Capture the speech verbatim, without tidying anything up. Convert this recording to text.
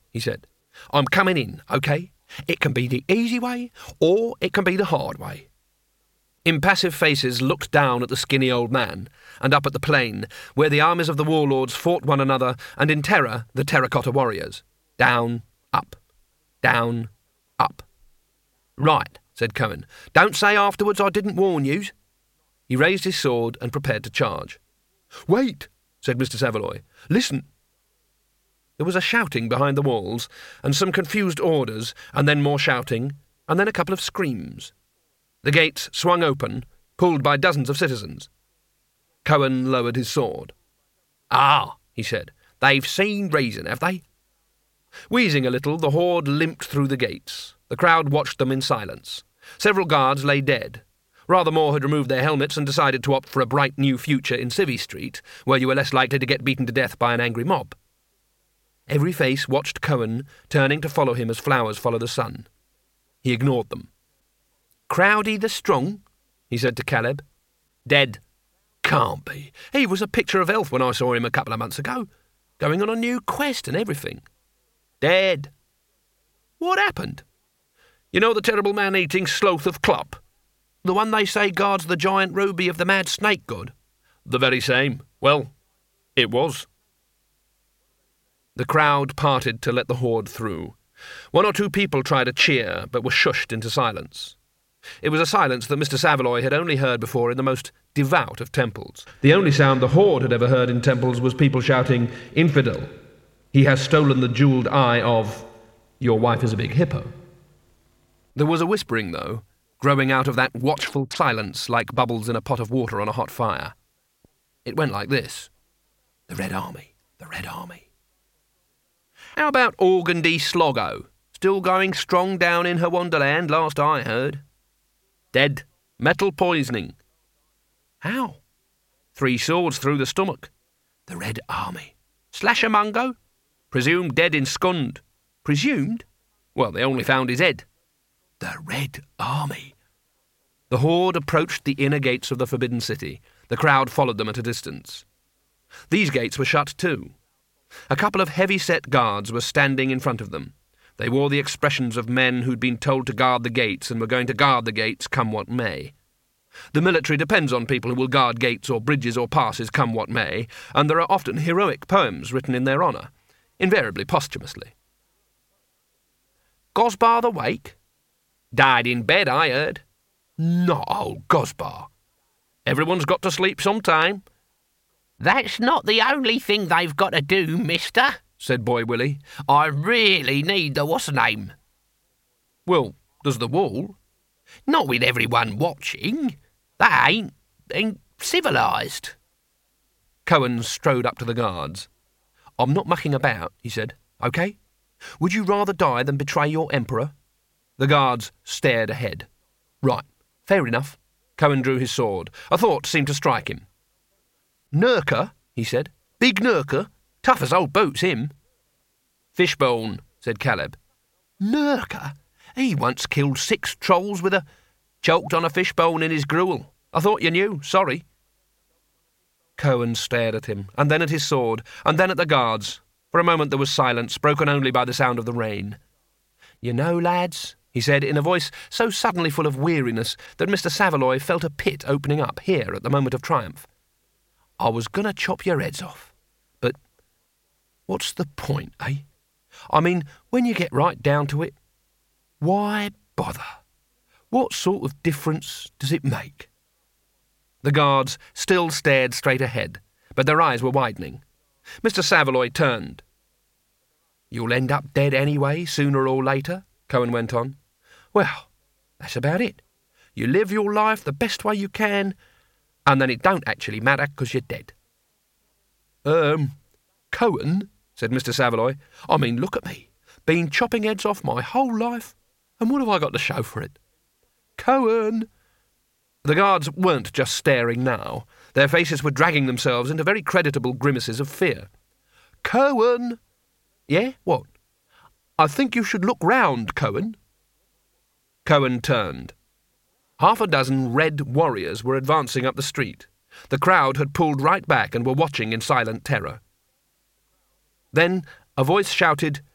he said. "I'm coming in, OK? It can be the easy way, or it can be the hard way." Impassive faces looked down at the skinny old man, and up at the plain, where the armies of the warlords fought one another, and in terror the terracotta warriors. Down, up, down, up. "Right," said Cohen. "Don't say afterwards I didn't warn yous." He raised his sword and prepared to charge. "Wait," said Mister Saveloy. "Listen." There was a shouting behind the walls, and some confused orders, and then more shouting, and then a couple of screams. The gates swung open, pulled by dozens of citizens. Cohen lowered his sword. "Ah," he said, "they've seen reason, have they?" Wheezing a little, the horde limped through the gates. The crowd watched them in silence. Several guards lay dead. Rather more had removed their helmets and decided to opt for a bright new future in Civvy Street, where you were less likely to get beaten to death by an angry mob. Every face watched Cohen, turning to follow him as flowers follow the sun. He ignored them. "Crowdy the Strong?" he said to Caleb. "Dead." "Can't be. He was a picture of health when I saw him a couple of months ago. Going on a new quest and everything." "Dead." "What happened?" "You know the terrible man-eating sloth of Klopp? The one they say guards the giant ruby of the mad snake god?" "The very same. Well, it was." The crowd parted to let the horde through. One or two people tried to cheer, but were shushed into silence. It was a silence that Mister Saveloy had only heard before in the most devout of temples. The only sound the horde had ever heard in temples was people shouting, "Infidel! He has stolen the jewelled eye of... your wife is a big hippo." There was a whispering, though, growing out of that watchful silence like bubbles in a pot of water on a hot fire. It went like this. "The Red Army, the Red Army." "How about Organdy Sloggo? Still going strong down in her wonderland, last I heard." "Dead. Metal poisoning." "How?" "Three swords through the stomach." "The Red Army." "Slasher-mungo?" "Presumed dead in Scund." "Presumed?" "Well, they only found his head." "The Red Army." The horde approached the inner gates of the Forbidden City. The crowd followed them at a distance. These gates were shut too. A couple of heavy-set guards were standing in front of them. They wore the expressions of men who'd been told to guard the gates and were going to guard the gates come what may. The military depends on people who will guard gates or bridges or passes come what may, and there are often heroic poems written in their honour, invariably posthumously. "Gosbar the Wake?" "Died in bed, I heard." "Not old Gosbar." "Everyone's got to sleep sometime." "That's not the only thing they've got to do, mister," said Boy Willie. "I really need the what's-name." "Well, does the wall?" "Not with everyone watching. That ain't, ain't civilised." Cohen strode up to the guards. "I'm not mucking about," he said. "OK? Would you rather die than betray your emperor?" The guards stared ahead. "Right, fair enough." Cohen drew his sword. A thought seemed to strike him. "Nurka," he said. "Big Nurka. Tough as old boots, him." "Fishbone," said Caleb. "Nurka? He once killed six trolls with a... choked on a fishbone in his gruel. I thought you knew, sorry." Cohen stared at him, and then at his sword, and then at the guards. For a moment there was silence, broken only by the sound of the rain. "You know, lads," he said in a voice so suddenly full of weariness that Mister Saveloy felt a pit opening up here at the moment of triumph. "I was going to chop your heads off, but what's the point, eh? I mean, when you get right down to it, why bother? What sort of difference does it make?" The guards still stared straight ahead, but their eyes were widening. Mister Saveloy turned. "You'll end up dead anyway, sooner or later," Cohen went on. "Well, that's about it. You live your life the best way you can, and then it don't actually matter because you're dead." Um, Cohen," said Mister Saveloy. "I mean, look at me. Been chopping heads off my whole life, and what have I got to show for it?" "Cohen!" The guards weren't just staring now. Their faces were dragging themselves into very creditable grimaces of fear. "Cohen!" "Yeah, what?" "I think you should look round, Cohen." Cohen turned. Half a dozen red warriors were advancing up the street. The crowd had pulled right back and were watching in silent terror. Then a voice shouted,